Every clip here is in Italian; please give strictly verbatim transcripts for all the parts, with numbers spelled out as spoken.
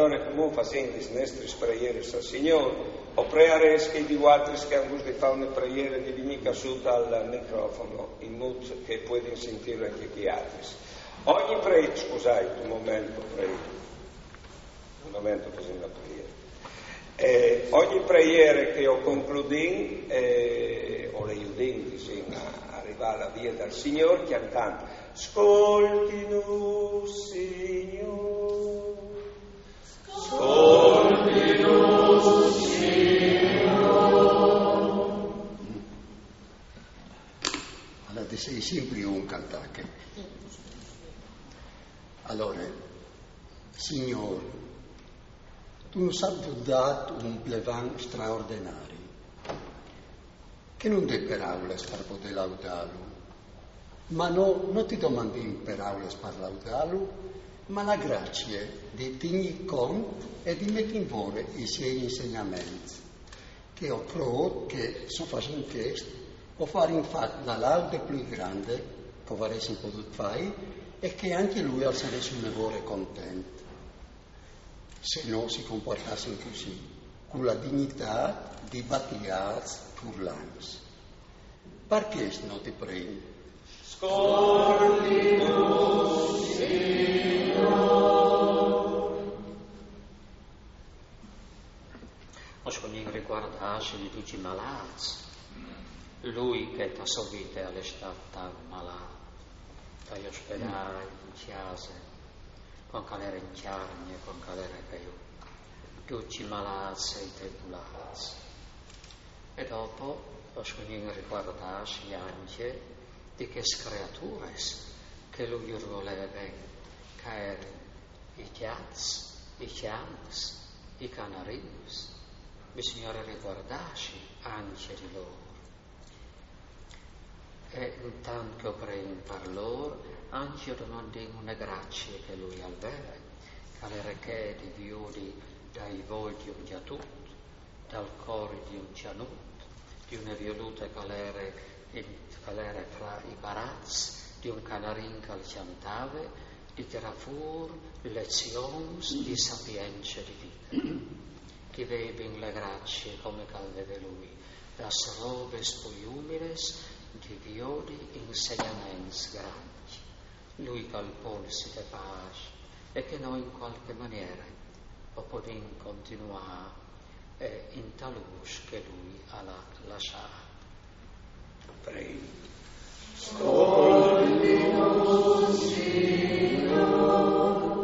Allora, come facendo le nostre preghiere al Signore, o pregare che di altri che hanno gusto di fare una preghiera di venire su dal microfono, in modo che puoi sentire anche gli altri. Ogni preghiera, scusate, un momento, prego, un momento così la preghiera. Eh, ogni preghiera che ho concluso, eh, o le udenti, sì, a arrivare alla via del Signore, cantando, ascoltino, Signore, ascoltino, Signore. Allora, sei sempre un cantante. Allora, Signore, tu nos hai dato un plevan straordinario, che non è parole per poter laudarlo, ma no, non ti domandi in parole per laudarlo, ma la grazia di tenere conto e di mettere in valore i suoi insegnamenti, che ho creduto che sono facendo questo, o fare infatti la laude più grande che avresti potuto fare e che anche lui sarebbe un lavoro contento. Se non si comportassero così, con la dignità di battigliarsi urlanti. Perché non ti prego? Ascoltino, Signore. Oscogni riguardasse di tutti i malati, lui che ti ha servito all'estate malato, dagli ospedali, in chiesa, con calere in chiarne, con calere che io, tutti i malati e i tribulati. E dopo, oscogni riguardasse anche di che creature che lui voleva che erano i chiazzi, i chiams, i canarini. Bisogna riguardarsi anche di loro. E intanto che prego per loro, anche io domando una grazia che lui aveva, che le reche di viudi dai volti di un tutti, dal cuore di un cianuto, di una violuta calere, calere fra i barazzi, di un canarin che al cantava, di tirar fuori lezioni di sapienza di vita. Che vede in le grazie come calveve lui, das robes poi umiles, di viodi insegnamenti grandi. Lui che al polsi de pace e che noi in qualche maniera possiamo continuare eh, in talus che lui ha lasciato. Prego. Ascoltino, Signore.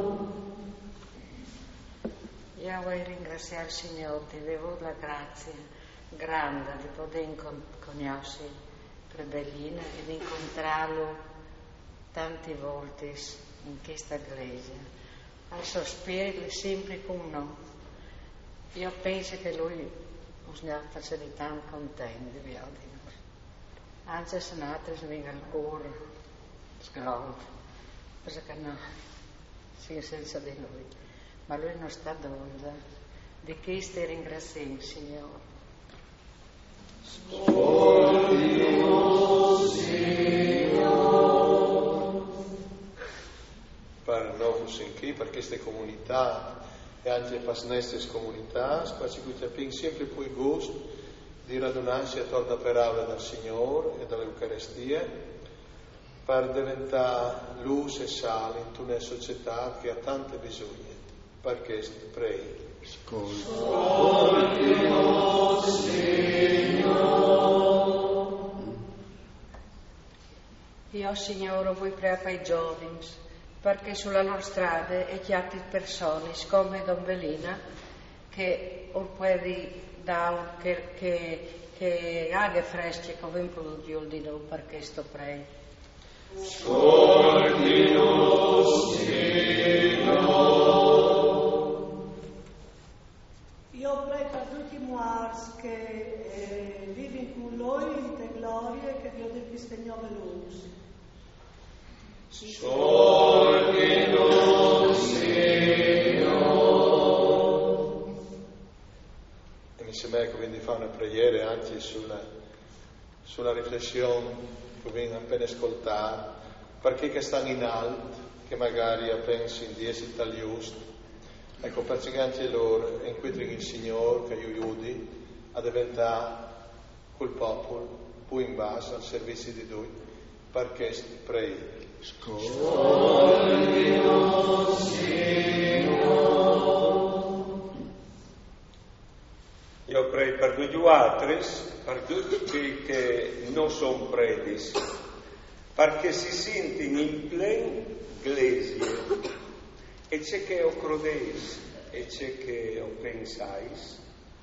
Io voglio ringraziare il Signore di aver la grazia grande di poter conoscere Trebellina e di incontrarlo tante volte in questa chiesa. Al suo spirito è sempre con noi. Io penso che lui non faccia di tanto contento di noi. Anzi, se altri vengono al cuore, sgrove, perché no, si senza di lui. Ma lui non sta d'onda. Di che stai ringraziando, Signore? Ascoltino, Signore. Per noi finché, per queste comunità e anche per le nostre comunità, per cui abbiamo sempre più gusto di radunarsi attorno alla parola del Signore e dell'Eucaristia, per diventare luce e sale in una società che ha tante bisogni. Per questo prego. Ascoltino, Signore. Io, Signore, vuoi pregare per i giovani, perché sulla loro strada e chiatti persone come Don Belina, che ormai da che che che aghe fresche come in producio di noi, perché sto prego. Ascoltino, Signore. Io prego per tutti i morti che eh, vivono con lui in te gloria, che Dio ti Signore luce. Ascoltino, Signore. E insieme a quindi fa una preghiera anche sulla, sulla riflessione che viene appena ascoltata, perché che stanno in alto, che magari pensi in dieci tagliusti, Ecco, perché anche loro incontrano il Signore che aiuti a diventare quel popolo più in base al servizio di Dio, perché prei. Io prego per tutti gli altri, per tutti che non sono predis, perché si sentono in plen glesie, e c'è che o crodeis, e c'è che o pensais,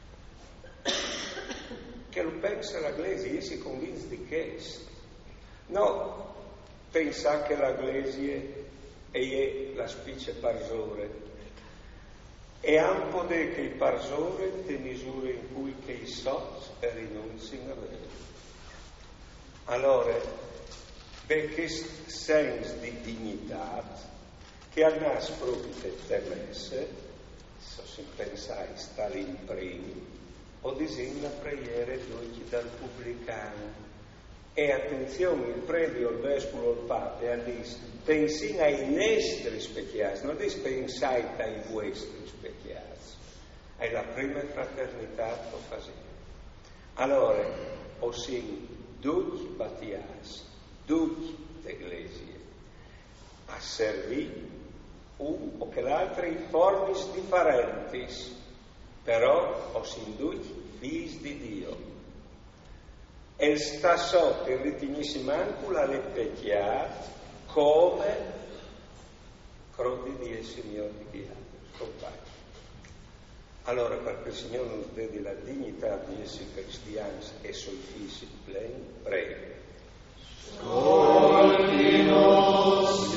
che lo pensa la Glesia, io si convince di che. No, pensa che la Glesia è la specie parsore, e anche che il parsore te misure in cui che i soci rinunzino a vedere. Allora, perché senso di dignità che a nas proprio te messe, se si pensai stare in primi, o disegna preghiere dolci dal pubblicano. E attenzione, il prete, il vescovo, il papa, ha detto, pensi ai nostri specchiati, non dice pensai ai vostri specchiati. È la prima fraternità che faceva. Allora, ossia, tutti battiati, tutti l'Eglesia, a servire un o che l'altro in forme differenti, però o sin tutti figli di Dio. E sta sotto il ritinissimo ancula le pecchiate come crodi di il Signore di Dio, compagni. Allora, perché il Signore non vede la dignità di essere cristiani e suoi figli pleni, prego.